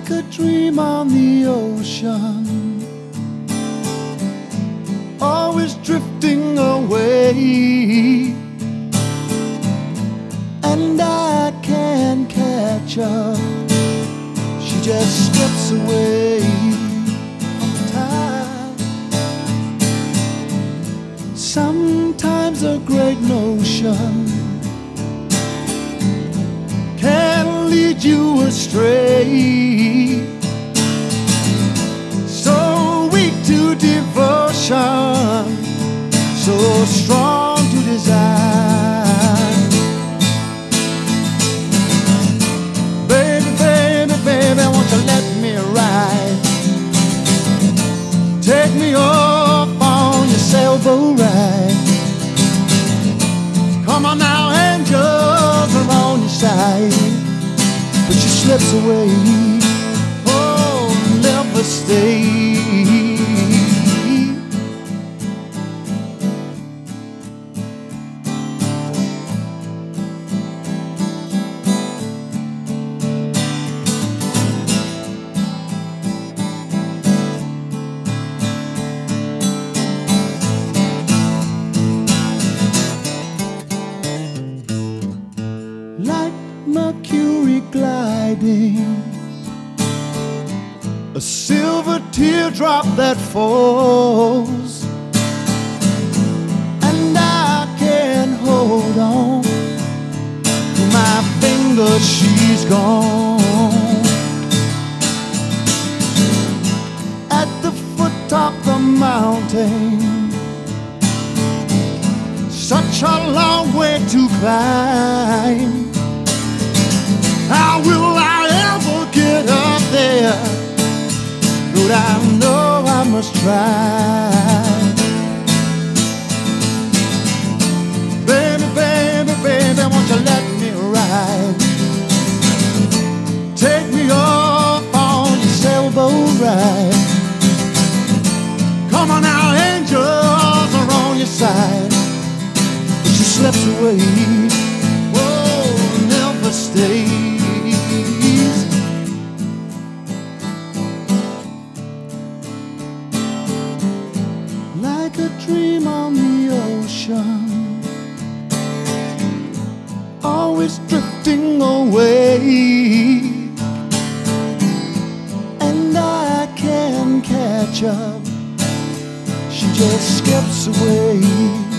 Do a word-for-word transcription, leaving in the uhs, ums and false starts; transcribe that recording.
like a dream on the ocean, always drifting away, and I can't catch up. She just slips away on time. Sometimes a great notion can lead you astray, so weak to devotion, so strong to desire. Baby, baby, baby, won't you let me ride? Take me off on your sailboat ride. Come on now, angels are on your side, but she slips away, oh, never stay. Like Mercury gliding, a silver teardrop that falls, and I can't hold on. Through my fingers she's gone. At the foot of the mountain, such a long way to climb. How will I ever get up there? Lord, I know I must try. Baby, baby, baby, won't you let me ride? Take me off on your sailboat ride. Come on now, angels are on your side, but she slips away, oh, never stays. Like a dream on the ocean, always drifting away, and I can't catch up. She just skips away.